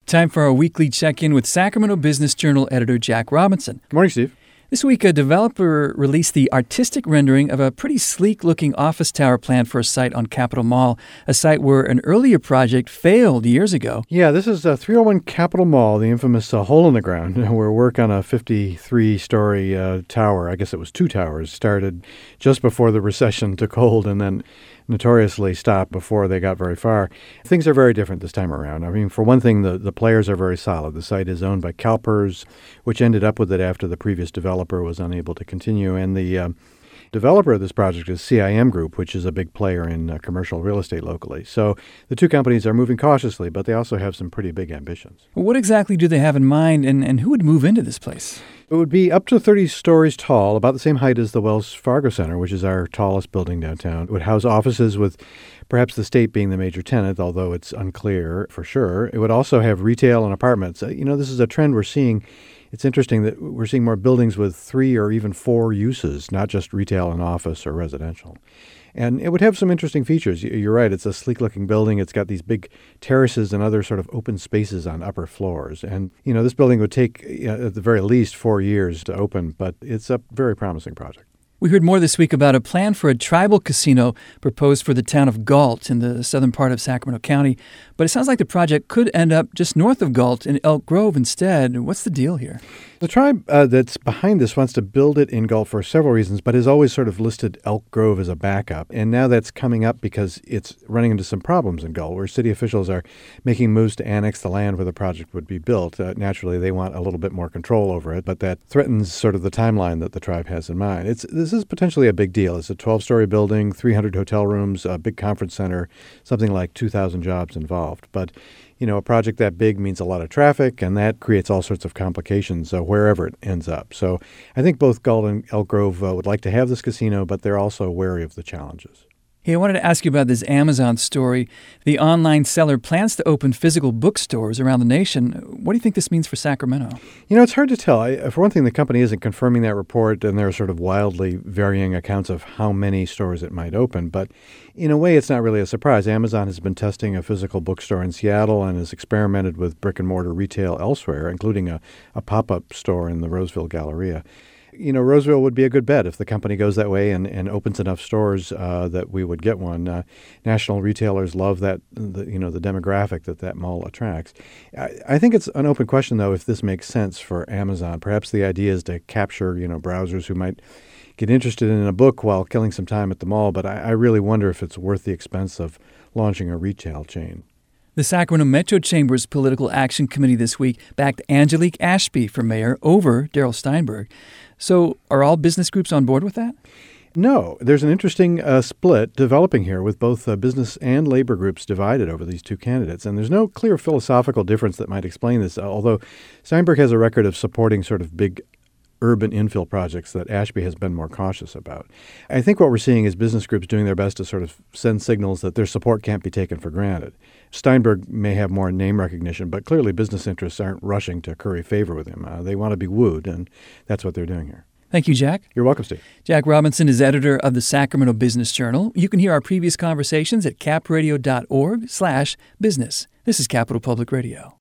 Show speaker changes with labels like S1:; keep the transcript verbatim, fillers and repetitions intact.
S1: Time for our weekly check-in with Sacramento Business Journal editor Jack Robinson.
S2: Good morning, Steve.
S1: This week, a developer released the artistic rendering of a pretty sleek-looking office tower planned for a site on Capitol Mall, a site where an earlier project failed years ago.
S2: Yeah, this is uh, three oh one Capitol Mall, the infamous uh, hole in the ground, where work on a fifty-three-story uh, tower, I guess it was two towers, started just before the recession took hold and then notoriously stopped before they got very far. Things are very different this time around. I mean, for one thing, the, the players are very solid. The site is owned by CalPERS, which ended up with it after the previous developer was unable to continue. And the uh, developer of this project is C I M Group, which is a big player in uh, commercial real estate locally. So the two companies are moving cautiously, but they also have some pretty big ambitions.
S1: What exactly do they have in mind, and, and who would move into this place?
S2: It would be up to thirty stories tall, about the same height as the Wells Fargo Center, which is our tallest building downtown. It would house offices with perhaps the state being the major tenant, although it's unclear for sure. It would also have retail and apartments. You know, this is a trend we're seeing. It's interesting that we're seeing more buildings with three or even four uses, not just retail and office or residential. And it would have some interesting features. You're right. It's a sleek-looking building. It's got these big terraces and other sort of open spaces on upper floors. And, you know, this building would take, uh, at the very least, four years to open, but it's a very promising project.
S1: We heard more this week about a plan for a tribal casino proposed for the town of Galt in the southern part of Sacramento County. But it sounds like the project could end up just north of Galt in Elk Grove instead. What's the deal here?
S2: The tribe uh, that's behind this wants to build it in Galt for several reasons, but has always sort of listed Elk Grove as a backup. And now that's coming up because it's running into some problems in Galt, where city officials are making moves to annex the land where the project would be built. Uh, naturally, they want a little bit more control over it, but that threatens sort of the timeline that the tribe has in mind. It's this is potentially a big deal. It's a twelve-story building, three hundred hotel rooms, a big conference center, something like two thousand jobs involved. But, you know, a project that big means a lot of traffic, and that creates all sorts of complications uh, wherever it ends up. So I think both Galt and Elk Grove uh, would like to have this casino, but they're also wary of the challenges.
S1: Hey, I wanted to ask you about this Amazon story. The online seller plans to open physical bookstores around the nation. What do you think this means for Sacramento?
S2: You know, it's hard to tell. I, for one thing, the company isn't confirming that report, and there are sort of wildly varying accounts of how many stores it might open. But in a way, it's not really a surprise. Amazon has been testing a physical bookstore in Seattle and has experimented with brick-and-mortar retail elsewhere, including a, a pop-up store in the Roseville Galleria. You know, Roseville would be a good bet if the company goes that way and, and opens enough stores uh, that we would get one. Uh, national retailers love that, the, you know, the demographic that that mall attracts. I, I think it's an open question, though, if this makes sense for Amazon. Perhaps the idea is to capture, you know, browsers who might get interested in a book while killing some time at the mall. But I, I really wonder if it's worth the expense of launching a retail chain.
S1: The Sacramento Metro Chamber's Political Action Committee this week backed Angelique Ashby for mayor over Darrell Steinberg. So are all business groups on board with that?
S2: No. There's an interesting uh, split developing here with both uh, business and labor groups divided over these two candidates. And there's no clear philosophical difference that might explain this, although Steinberg has a record of supporting sort of big urban infill projects that Ashby has been more cautious about. I think what we're seeing is business groups doing their best to sort of send signals that their support can't be taken for granted. Steinberg may have more name recognition, but clearly business interests aren't rushing to curry favor with him. Uh, they want to be wooed, and that's what they're doing here.
S1: Thank you, Jack.
S2: You're welcome, Steve.
S1: Jack Robinson is editor of the Sacramento Business Journal. You can hear our previous conversations at capradio dot org slash business. This is Capital Public Radio.